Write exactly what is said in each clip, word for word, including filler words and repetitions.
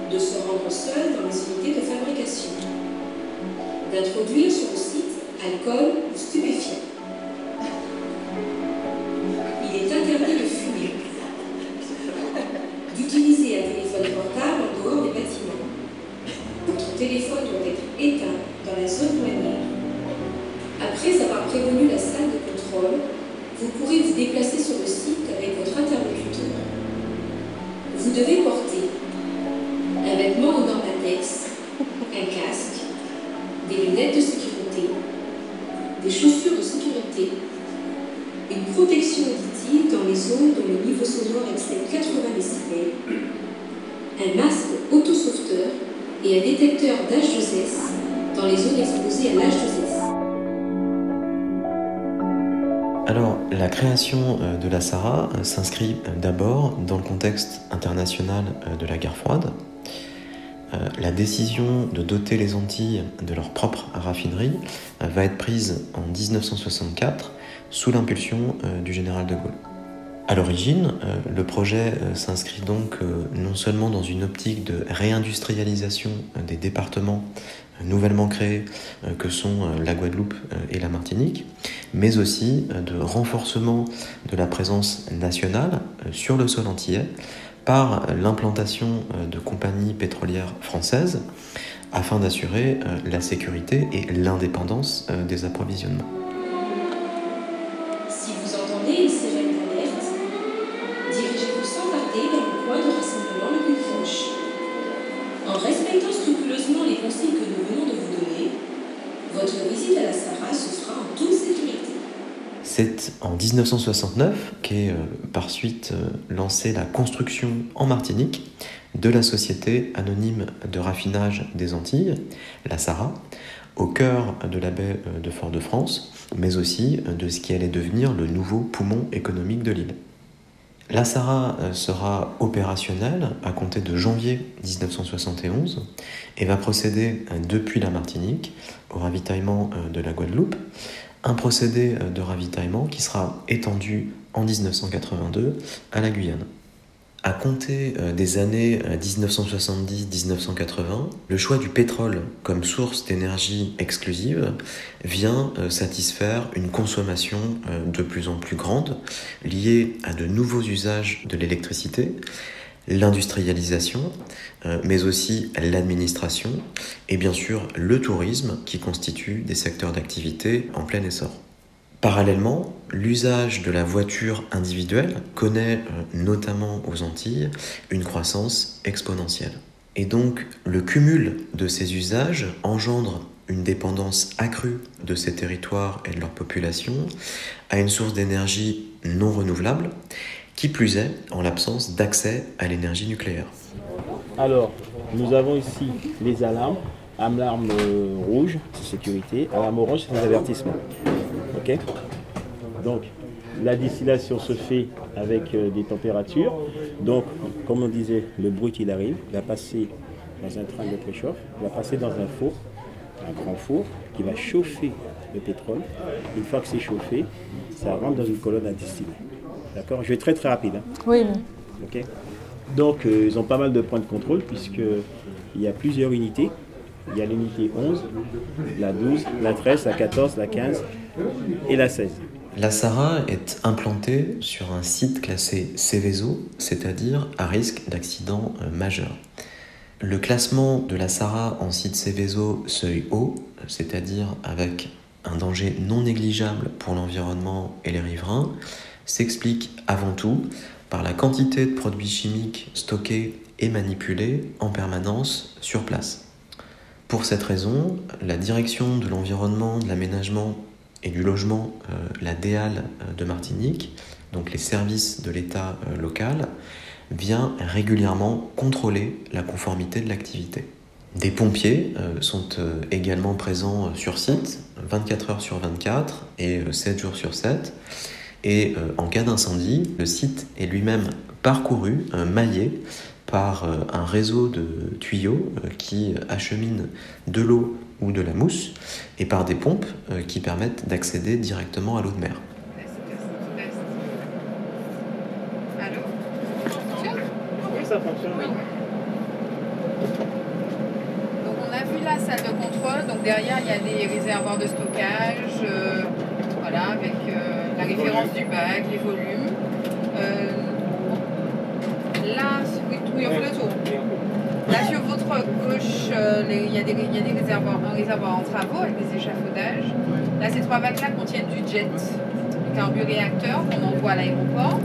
de se rendre seul dans les unités de fabrication, d'introduire sur le site alcool ou stupéfiants. Il est interdit de fumer, d'utiliser un téléphone portable en dehors des bâtiments. Votre téléphone doit être éteint dans la zone douanière. Après avoir prévenu la salle de contrôle, vous pourrez vous déplacer sur le site avec votre interlocuteur. Vous devez porter un vêtement en normatex, un casque, des lunettes de sécurité, des chaussures de sécurité, une protection auditive dans les zones dont le niveau sonore excède quatre-vingts décibels, un masque autosauveteur et un détecteur d'H deux S dans les zones exposées à l'H deux S. Alors, la création de la SARA s'inscrit d'abord dans le contexte international de la guerre froide. La décision de doter les Antilles de leur propre raffinerie va être prise en dix-neuf cent soixante-quatre sous l'impulsion du général de Gaulle. À l'origine, le projet s'inscrit donc non seulement dans une optique de réindustrialisation des départements nouvellement créés que sont la Guadeloupe et la Martinique, mais aussi de renforcement de la présence nationale sur le sol antillais par l'implantation de compagnies pétrolières françaises afin d'assurer la sécurité et l'indépendance des approvisionnements. Si vous entendez une sirène d'alerte, dirigez-vous sans tarder vers le point de rassemblement le plus proche. En respectant scrupuleusement les consignes que nous venons de vous donner, votre visite à la SARA se fera en toute sécurité. C'est en dix-neuf cent soixante-neuf qu'est euh, par suite euh, lancée la construction en Martinique de la Société anonyme de raffinage des Antilles, la SARA, au cœur de la baie de Fort-de-France, mais aussi de ce qui allait devenir le nouveau poumon économique de l'île. La SARA sera opérationnelle à compter de janvier dix-neuf cent soixante et onze et va procéder depuis la Martinique au ravitaillement de la Guadeloupe, un procédé de ravitaillement qui sera étendu en dix-neuf cent quatre-vingt-deux à la Guyane. À compter des années dix-neuf cent soixante-dix à dix-neuf cent quatre-vingts, le choix du pétrole comme source d'énergie exclusive vient satisfaire une consommation de plus en plus grande liée à de nouveaux usages de l'électricité, l'industrialisation, mais aussi l'administration et bien sûr le tourisme qui constituent des secteurs d'activité en plein essor. Parallèlement, l'usage de la voiture individuelle connaît, notamment aux Antilles, une croissance exponentielle. Et donc, le cumul de ces usages engendre une dépendance accrue de ces territoires et de leur population à une source d'énergie non renouvelable, qui plus est en l'absence d'accès à l'énergie nucléaire. Alors, nous avons ici les alarmes, alarme rouge, c'est sécurité, alarme orange, c'est les avertissements. Ok. Donc, la distillation se fait avec euh, des températures. Donc, comme on disait, le bruit qu'il arrive, il va passer dans un train de préchauffe, il va passer dans un four, un grand four, qui va chauffer le pétrole. Une fois que c'est chauffé, ça rentre dans une colonne à distiller. D'accord ? Je vais être très très rapide. Hein. Oui, oui. Ok. Donc, euh, ils ont pas mal de points de contrôle, puisqu'il y a plusieurs unités. Il y a l'unité onze, la douze, la treize, la quatorze, la quinze et la seize. La SARA est implantée sur un site classé Seveso, c'est-à-dire à risque d'accident majeur. Le classement de la SARA en site Seveso seuil haut, c'est-à-dire avec un danger non négligeable pour l'environnement et les riverains, s'explique avant tout par la quantité de produits chimiques stockés et manipulés en permanence sur place. Pour cette raison, la direction de l'environnement, de l'aménagement et du logement, euh, la D A L de Martinique, donc les services de l'État euh, local, vient régulièrement contrôler la conformité de l'activité. Des pompiers euh, sont euh, également présents sur site, vingt-quatre heures sur vingt-quatre et euh, sept jours sur sept. Et euh, en cas d'incendie, le site est lui-même parcouru, euh, maillé, par euh, un réseau de tuyaux euh, qui acheminent de l'eau ou de la mousse et par des pompes euh, qui permettent d'accéder directement à l'eau de mer. Allô ? Ça fonctionne ? Oui. salle de contrôle. Donc derrière, il y a des réservoirs de stockage, euh, voilà, avec euh, la référence du bac, les volumes. Euh, là, oui, oui, on fait le tour. Là, sur votre gauche, euh, les, il, y a des, il y a des réservoirs, un réservoir en travaux avec des échafaudages. Là, ces trois bacs-là contiennent du jet, du carburéacteur qu'on envoie à l'aéroport.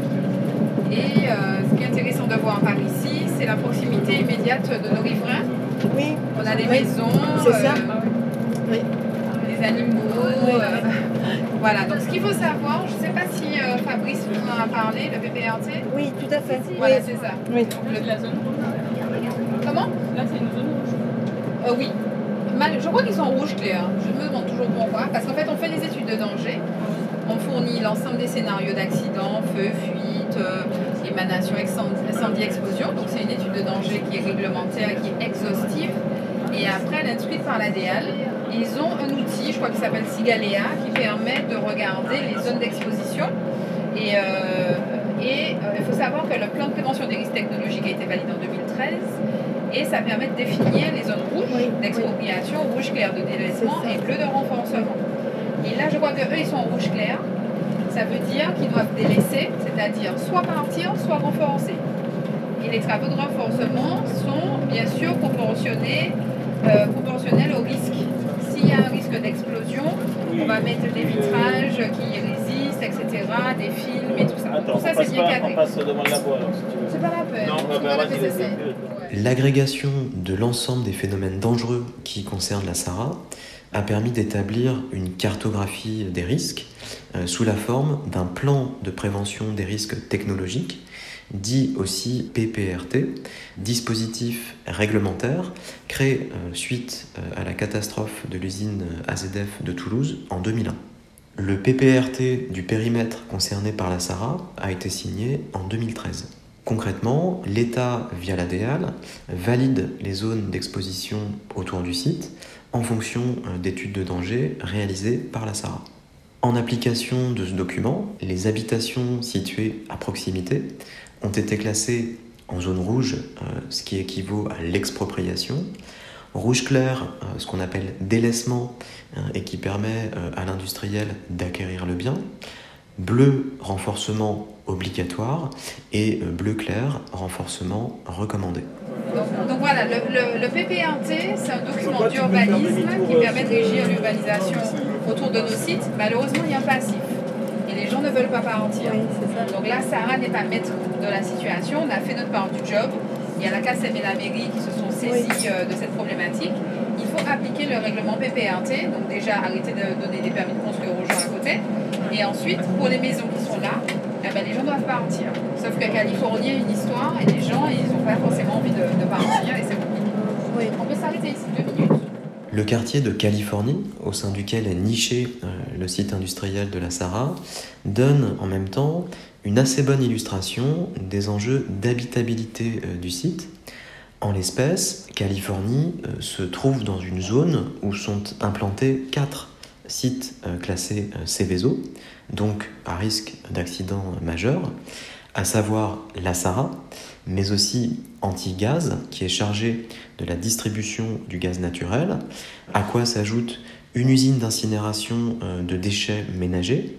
Et euh, ce qui est intéressant de voir par ici, c'est la proximité immédiate de nos riverains. Oui. On a des oui. maisons, c'est ça. euh, Oui. des animaux. Oui. Euh, voilà, donc ce qu'il faut savoir, je ne sais pas si euh, Fabrice vous en a parlé, le P P R T. Oui, tout à fait. Voilà, oui. c'est ça. Oui. Le, la zone. Comment? Là, c'est une zone rouge. Euh, oui. Mal, je crois qu'ils sont en rouge clair. Je me demande toujours pourquoi. Parce qu'en fait, on fait des études de danger. On fournit l'ensemble des scénarios d'accident, feu, fuite, euh, émanation, incendie, explosion. Donc c'est une étude de danger qui est réglementaire et qui est exhaustive. Et après, elle est instruite par l'A D A L. Ils ont un outil, je crois qu'il s'appelle Sigalea, qui permet de regarder les zones d'exposition. Et, euh, et euh, il faut savoir que le plan de prévention des risques technologiques a été validé en deux mille treize. Et ça permet de définir les zones rouges oui, d'expropriation, oui. rouge clair de délaissement et bleu de renforcement. Et là, je crois qu'eux, ils sont en rouge clair. Ça veut dire qu'ils doivent délaisser, c'est-à-dire soit partir, soit renforcer. Et les travaux de renforcement sont bien sûr proportionnés, euh, proportionnels au risque. S'il y a un risque d'explosion, oui. on va mettre des vitrages qui résistent, et cetera, des films et tout ça. Attends, tout ça, c'est bien cadré. On passe devant le labo alors, si tu veux. C'est pas la peine. Non, on bah, va vas-y, la vas-y. L'agrégation de l'ensemble des phénomènes dangereux qui concernent la SARA a permis d'établir une cartographie des risques euh, sous la forme d'un plan de prévention des risques technologiques, dit aussi P P R T, dispositif réglementaire créé euh, suite euh, à la catastrophe de l'usine A Z F de Toulouse en deux mille un. Le P P R T du périmètre concerné par la SARA a été signé en deux mille treize. Concrètement, l'État, via l'A D A L, valide les zones d'exposition autour du site en fonction d'études de danger réalisées par la SARA. En application de ce document, les habitations situées à proximité ont été classées en zone rouge, ce qui équivaut à l'expropriation, rouge clair, ce qu'on appelle délaissement et qui permet à l'industriel d'acquérir le bien, bleu, renforcement obligatoire, et bleu clair, renforcement recommandé. Donc, donc voilà, le, le, le P P R T, c'est un document d'urbanisme qui permet de régir l'urbanisation autour de nos sites. Malheureusement, il y a un passif. Et les gens ne veulent pas partir. Oui, c'est ça. Donc là, Sarah n'est pas maître de la situation. On a fait notre part du job. Il y a la C A S M et la mairie qui se sont saisis oui. euh, de cette problématique. Il faut appliquer le règlement P P R T. Donc déjà, arrêter de donner des permis de construire aux gens à côté. Et ensuite, pour les maisons qui sont là, eh ben, les gens doivent partir. Sauf qu'à Californie, il y a une histoire et les gens, ils n'ont pas forcément envie de, de partir. Et c'est bon. Oui. On peut s'arrêter ici deux minutes. Le quartier de Californie, au sein duquel est niché euh, le site industriel de la SARA, donne en même temps une assez bonne illustration des enjeux d'habitabilité euh, du site. En l'espèce, Californie euh, se trouve dans une zone où sont implantés quatre sites euh, classés euh, Seveso, donc à risque d'accident majeur, à savoir la SARA, mais aussi Antigaz, qui est chargé de la distribution du gaz naturel, à quoi s'ajoute une usine d'incinération euh, de déchets ménagers,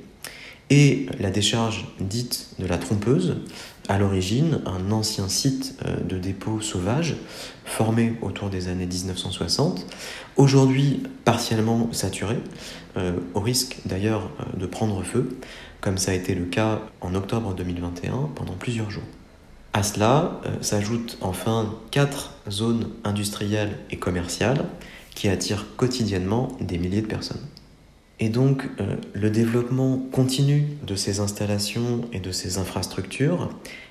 et la décharge dite de la Trompeuse, à l'origine un ancien site euh, de dépôt sauvage formé autour des années dix-neuf cent soixante, aujourd'hui partiellement saturé, euh, au risque d'ailleurs euh, de prendre feu, comme ça a été le cas en octobre deux mille vingt et un pendant plusieurs jours. À cela euh, s'ajoutent enfin quatre zones industrielles et commerciales qui attirent quotidiennement des milliers de personnes. Et donc, euh, le développement continu de ces installations et de ces infrastructures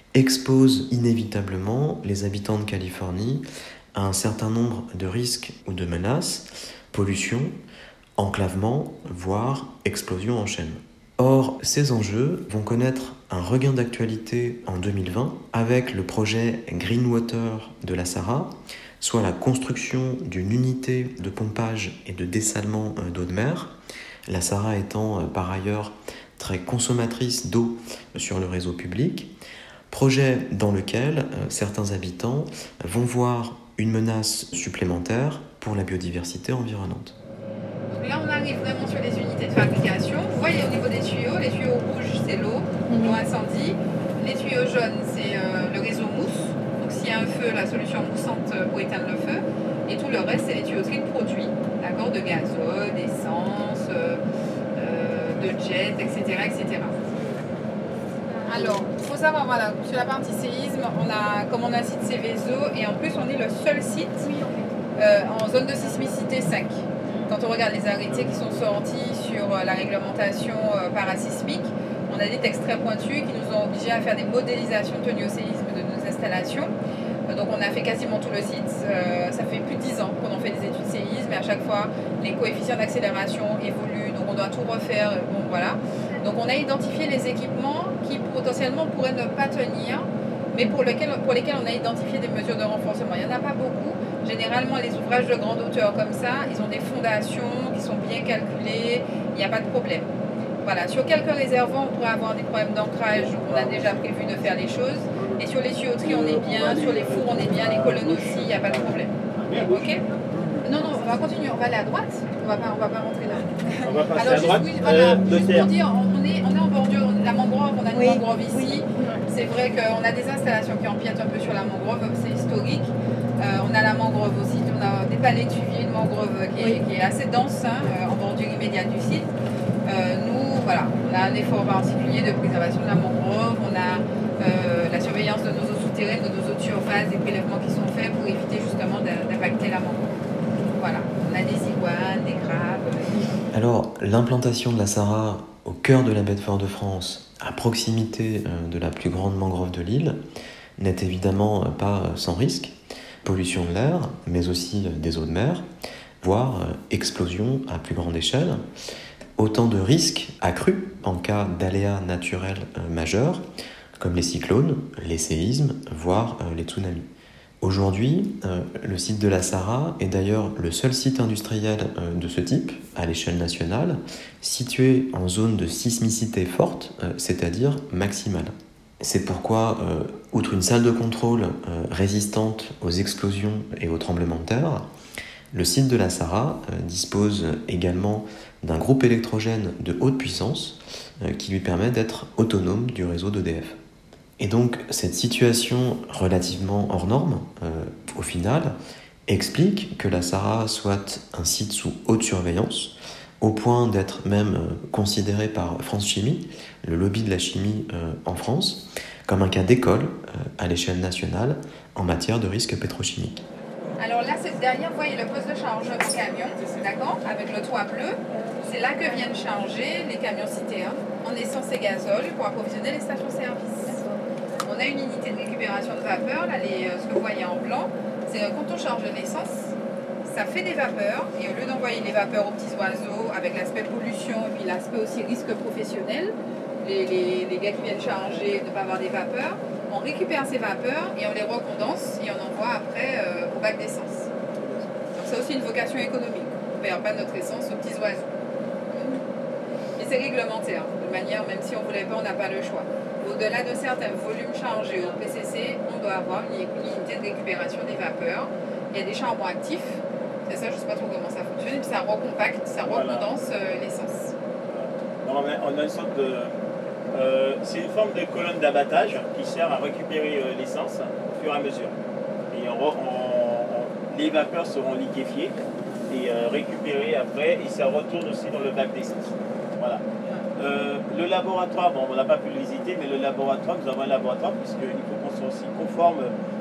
expose inévitablement les habitants de Californie à un certain nombre de risques ou de menaces, pollution, enclavement, voire explosion en chaîne. Or, ces enjeux vont connaître un regain d'actualité en deux mille vingt avec le projet Greenwater de la SARA, soit la construction d'une unité de pompage et de dessalement d'eau de mer, la SARA étant euh, par ailleurs très consommatrice d'eau sur le réseau public, projet dans lequel euh, certains habitants vont voir une menace supplémentaire pour la biodiversité environnante. Là, on arrive vraiment sur les unités de fabrication. Vous voyez au niveau des tuyaux, les tuyaux rouges, c'est l'eau, l'eau incendie. Les tuyaux jaunes, c'est euh, le réseau mousse. Donc, s'il y a un feu, la solution moussante pour éteindre le feu. Et tout le reste, c'est les tuyauteries de produits, d'accord, de gazole, d'essence, euh, euh, de jet, et cetera, et cetera. Alors, il faut savoir, voilà, sur la partie séisme, on a, comme on a un site Céveso, et en plus, on est le seul site euh, en zone de sismicité cinq. Quand on regarde les arrêtés qui sont sortis sur la réglementation parasismique, on a des textes très pointus qui nous ont obligés à faire des modélisations tenues au séisme de nos installations. Donc on a fait quasiment tout le site. Ça fait plus de dix ans qu'on en fait des études séisme et à chaque fois les coefficients d'accélération évoluent, donc on doit tout refaire. Bon, voilà. Donc on a identifié les équipements qui potentiellement pourraient ne pas tenir, mais pour lesquels, pour lesquels on a identifié des mesures de renforcement. Il n'y en a pas beaucoup. Généralement, les ouvrages de grande hauteur comme ça, ils ont des fondations qui sont bien calculées, il n'y a pas de problème. Voilà, sur quelques réservoirs, on pourrait avoir des problèmes d'ancrage, on a déjà prévu de faire les choses. Et sur les tuyauteries, on est bien, sur les fours, on est bien, les colonnes aussi, il n'y a pas de problème. Ok? Non, non, on va continuer, on va aller à droite, on va pas, on va pas rentrer là. On va passer Alors, à droite. juste, oui, voilà, euh, juste pour dire, on est, on est en bordure, la mangrove, on a une Oui. mangrove ici. C'est vrai qu'on a des installations qui empiètent un peu sur la mangrove, c'est historique. Euh, on a la mangrove aussi, on a des palétuviers, une mangrove qui est, qui est assez dense hein, euh, en bordure immédiate du site. Euh, nous, voilà, on a un effort particulier de préservation de la mangrove, on a euh, la surveillance de nos eaux souterraines, de nos eaux de surface, des prélèvements qui sont faits pour éviter justement d'impacter la mangrove. Voilà, on a des iguanes, des crabes. Alors, l'implantation de la Sahara au cœur de la baie de Fort-de-France, à proximité de la plus grande mangrove de l'île, n'est évidemment pas sans risque. Pollution de l'air, mais aussi des eaux de mer, voire explosion à plus grande échelle. Autant de risques accrus en cas d'aléas naturels majeurs, comme les cyclones, les séismes, voire les tsunamis. Aujourd'hui, le site de la Sahara est d'ailleurs le seul site industriel de ce type, à l'échelle nationale, situé en zone de sismicité forte, c'est-à-dire maximale. C'est pourquoi, euh, outre une salle de contrôle euh, résistante aux explosions et aux tremblements de terre, le site de la Sahara euh, dispose également d'un groupe électrogène de haute puissance euh, qui lui permet d'être autonome du réseau d'E D F. Et donc cette situation relativement hors norme, euh, au final, explique que la Sahara soit un site sous haute surveillance, au point d'être même considéré par France Chimie, le lobby de la chimie euh, en France, comme un cas d'école euh, à l'échelle nationale en matière de risque pétrochimique. Alors là, c'est derrière, vous voyez le poste de chargement camion, d'accord, avec le toit bleu. C'est là que viennent charger les camions citéens en essence et gazole pour approvisionner les stations-service. On a une unité de récupération de vapeur, là, les, ce que vous voyez en blanc, c'est quand on charge l'essence, ça fait des vapeurs, et au lieu d'envoyer les vapeurs aux petits oiseaux, avec l'aspect pollution, et puis l'aspect aussi risque professionnel, les, les, les gars qui viennent charger de ne pas avoir des vapeurs, on récupère ces vapeurs et on les recondense et on envoie après euh, au bac d'essence. Donc c'est aussi une vocation économique. On ne perd pas notre essence aux petits oiseaux. Et c'est réglementaire, de manière, même si on ne voulait pas, on n'a pas le choix. Au-delà de certains volumes chargés au P C C, on doit avoir une, une unité de récupération des vapeurs. Il y a des charbons actifs. C'est ça, je ne sais pas trop comment ça fonctionne. Et puis ça recompacte, ça recondense euh, l'essence. On a, on a une sorte de... Euh, c'est une forme de colonne d'abattage qui sert à récupérer euh, l'essence au fur et à mesure. Et on, on, on, les vapeurs seront liquéfiées et euh, récupérées après et ça retourne aussi dans le bac d'essence. Voilà. Euh, le laboratoire, bon, on n'a pas pu le visiter, mais le laboratoire, nous avons un laboratoire puisqu'il faut qu'on soit aussi conforme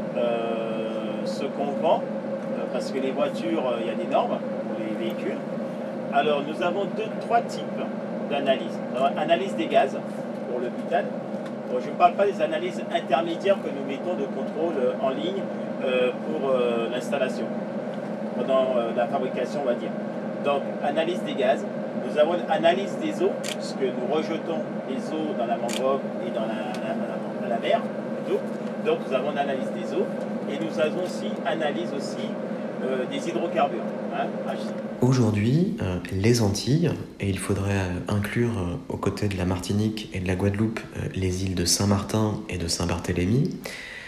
euh, ce qu'on vend. Parce que les voitures, il y a des normes pour les véhicules. Alors, nous avons deux, trois types d'analyse. Analyse des gaz pour le butane. Bon, je ne parle pas des analyses intermédiaires que nous mettons de contrôle en ligne euh, pour euh, l'installation, pendant euh, la fabrication, on va dire. Donc, analyse des gaz. Nous avons analyse des eaux, puisque nous rejetons les eaux dans la mangrove et dans la, la, la, la mer, plutôt. Donc, nous avons l'analyse des eaux. Et nous avons aussi analyse aussi Euh, des hydrocarbures. Hein, Aujourd'hui, euh, les Antilles, et il faudrait euh, inclure euh, aux côtés de la Martinique et de la Guadeloupe euh, les îles de Saint-Martin et de Saint-Barthélemy,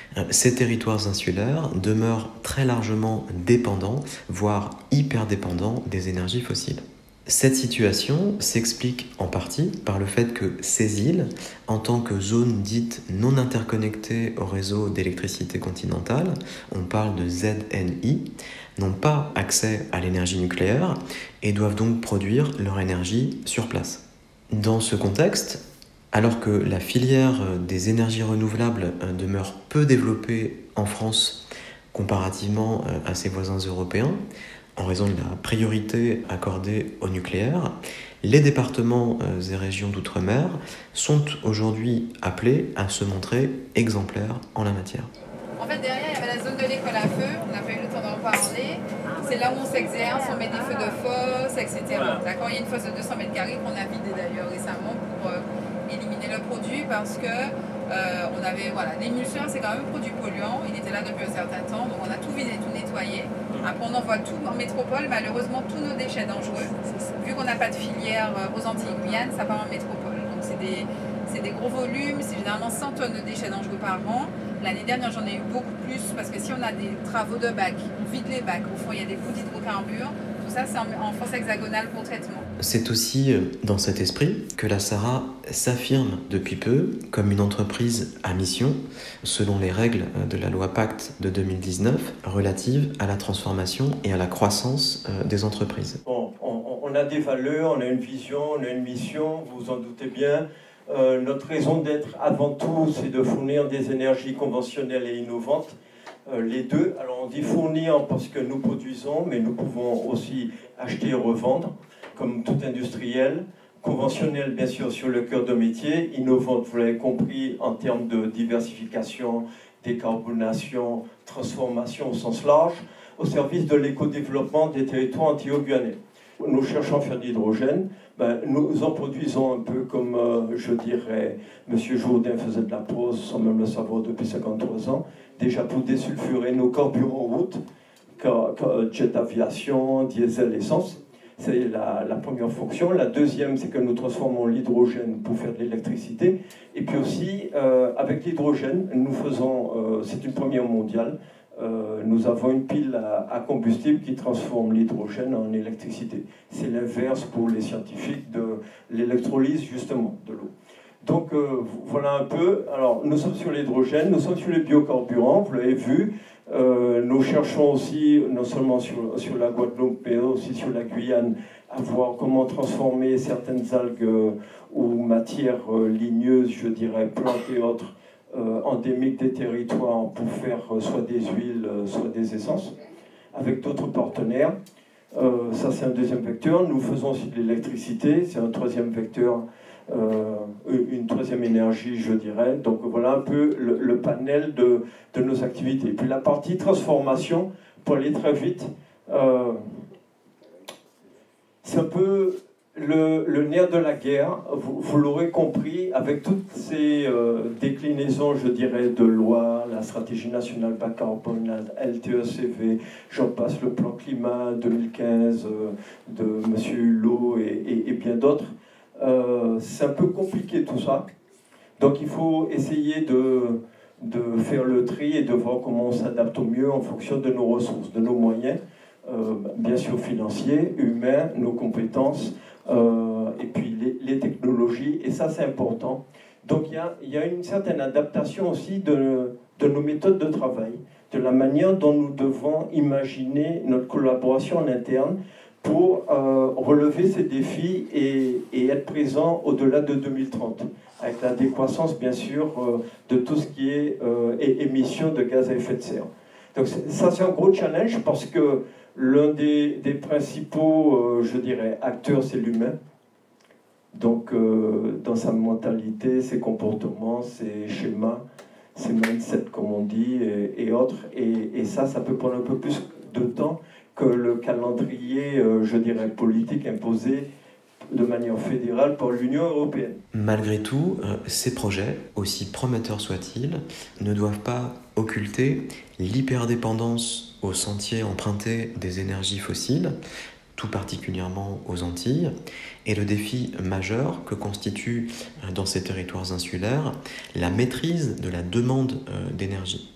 ces territoires insulaires demeurent très largement dépendants, voire hyper dépendants des énergies fossiles. Cette situation s'explique en partie par le fait que ces îles, en tant que zones dites non interconnectées au réseau d'électricité continentale, on parle de Z N I, n'ont pas accès à l'énergie nucléaire et doivent donc produire leur énergie sur place. Dans ce contexte, alors que la filière des énergies renouvelables demeure peu développée en France comparativement à ses voisins européens, en raison de la priorité accordée au nucléaire, les départements et régions d'outre-mer sont aujourd'hui appelés à se montrer exemplaires en la matière. En fait, derrière, il y avait la zone de l'école à feu, on n'a pas eu le temps d'en parler. C'est là où on s'exerce, on met des feux de fosse, et cetera. D'accord, il y a une fosse de deux cents mètres carrés qu'on a vidée d'ailleurs récemment pour euh, éliminer le produit parce que euh, on avait, voilà, l'émulseur c'est quand même un produit polluant, il était là depuis un certain temps, donc on a tout vidé, tout nettoyé. Après on envoie tout en métropole, malheureusement tous nos déchets dangereux, vu qu'on n'a pas de filière aux Antilles-Guyane, ça part en métropole. Donc c'est des, c'est des gros volumes, c'est généralement cent tonnes de déchets dangereux par an. L'année dernière j'en ai eu beaucoup plus parce que si on a des travaux de bac, on vide les bacs, au fond il y a des bouts d'hydrocarbures, tout ça c'est en, en fosse hexagonale pour traitement. C'est aussi dans cet esprit que la SARA s'affirme depuis peu comme une entreprise à mission, selon les règles de la loi Pacte de deux mille dix-neuf, relative à la transformation et à la croissance des entreprises. Bon, on, on a des valeurs, on a une vision, on a une mission, vous vous en doutez bien. Euh, notre raison d'être avant tout, c'est de fournir des énergies conventionnelles et innovantes. Euh, les deux, alors on dit fournir parce que nous produisons, mais nous pouvons aussi acheter et revendre, comme tout industriel. Conventionnel, bien sûr, sur le cœur de métier. Innovante, vous l'avez compris, en termes de diversification, décarbonation, transformation au sens large, au service de l'éco-développement des territoires antillais-guyanais. Nous cherchons à faire de l'hydrogène. Ben, nous en produisons un peu comme, euh, je dirais, M. Jourdain faisait de la pose, sans même le savoir, depuis cinquante-trois ans. Déjà pour désulfurer nos carburants route, car, car, jet aviation, diesel, essence. C'est la, la première fonction. La deuxième, c'est que nous transformons l'hydrogène pour faire de l'électricité. Et puis aussi, euh, avec l'hydrogène, nous faisons, euh, c'est une première mondiale, euh, nous avons une pile à, à combustible qui transforme l'hydrogène en électricité. C'est l'inverse pour les scientifiques de l'électrolyse, justement, de l'eau. Donc, euh, voilà un peu. Alors, nous sommes sur l'hydrogène, nous sommes sur les biocarburants, vous l'avez vu. Euh, nous cherchons aussi, non seulement sur, sur la Guadeloupe, mais aussi sur la Guyane, à voir comment transformer certaines algues euh, ou matières euh, ligneuses, je dirais, plantes et autres, euh, endémiques des territoires pour faire euh, soit des huiles, euh, soit des essences, avec d'autres partenaires. Euh, ça, c'est un deuxième vecteur. Nous faisons aussi de l'électricité, c'est un troisième vecteur. Euh, une troisième énergie, je dirais. Donc voilà un peu le, le panel de, de nos activités. Puis la partie transformation, pour aller très vite, euh, c'est un peu le, le nerf de la guerre. Vous, vous l'aurez compris, avec toutes ces euh, déclinaisons, je dirais, de loi, la stratégie nationale bas carbone, la L T E C V, j'en passe, le plan climat deux mille quinze euh, de M. Hulot et, et, et bien d'autres. Euh, c'est un peu compliqué tout ça, donc il faut essayer de, de faire le tri et de voir comment on s'adapte au mieux en fonction de nos ressources, de nos moyens, euh, bien sûr financiers, humains, nos compétences, euh, et puis les, les technologies, et ça c'est important. Donc il y a, il y a une certaine adaptation aussi de, de nos méthodes de travail, de la manière dont nous devons imaginer notre collaboration en interne, pour euh, relever ces défis et, et être présent au-delà de deux mille trente, avec la décroissance, bien sûr, euh, de tout ce qui est euh, émissions de gaz à effet de serre. Donc ça, c'est un gros challenge parce que l'un des, des principaux, euh, je dirais, acteurs, c'est l'humain. Donc, euh, dans sa mentalité, ses comportements, ses schémas, ses mindset, comme on dit, et, et autres. Et, et ça, ça peut prendre un peu plus de temps que le calendrier, euh, je dirais, politique imposé de manière fédérale par l'Union européenne. Malgré tout, euh, ces projets, aussi prometteurs soient-ils, ne doivent pas occulter l'hyperdépendance aux sentiers empruntés des énergies fossiles, tout particulièrement aux Antilles, et le défi majeur que constitue dans ces territoires insulaires la maîtrise de la demande d'énergie.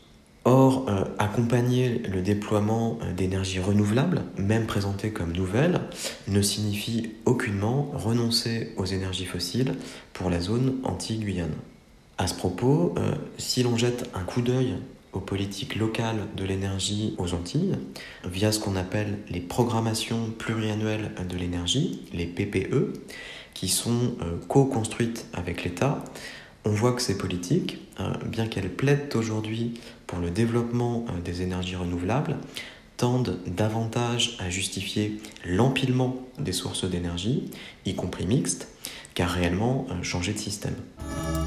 Or, euh, accompagner le déploiement d'énergies renouvelables, même présentées comme nouvelles, ne signifie aucunement renoncer aux énergies fossiles pour la zone anti-Guyane. À ce propos, euh, si l'on jette un coup d'œil aux politiques locales de l'énergie aux Antilles, via ce qu'on appelle les programmations pluriannuelles de l'énergie, les P P E, qui sont euh, co-construites avec l'État, on voit que ces politiques, euh, bien qu'elles plaident aujourd'hui pour le développement euh, des énergies renouvelables, tendent davantage à justifier l'empilement des sources d'énergie, y compris mixtes, qu'à réellement euh, changer de système.